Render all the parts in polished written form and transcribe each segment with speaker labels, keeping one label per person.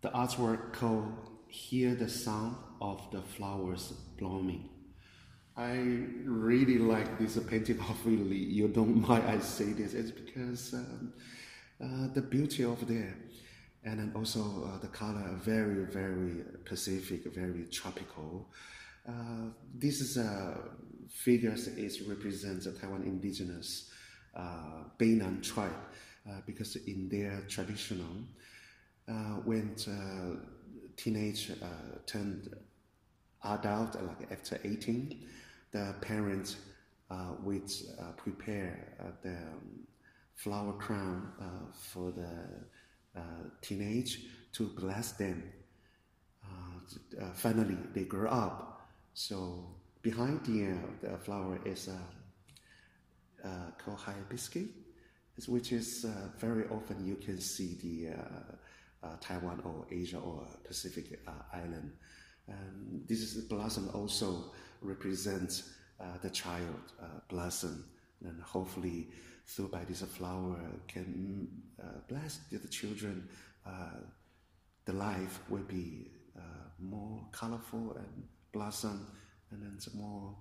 Speaker 1: The artwork called Hear the Sound of the Flowers Blooming. I really like this painting. Hopefully, you don't mind I say this. It's because the beauty of there, and then also the color are very, very Pacific, very tropical. This is figures is represents the Taiwan indigenous Beinan tribe because in their traditional when teenage turned adult like after 18, the parents would prepare the flower crown for the teenage to bless them. Finally, they grow up. So behind the flower is called hibiscus, which is very often you can see the Taiwan or Asia or Pacific island. This is blossom also represents the child blossom, and hopefully through by this flower can bless the children. The life will be more colorful and blossom, and then it's more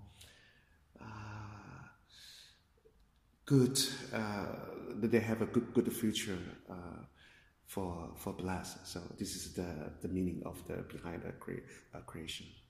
Speaker 1: good. They have a good future for bless. So this is the meaning of the behind the creation.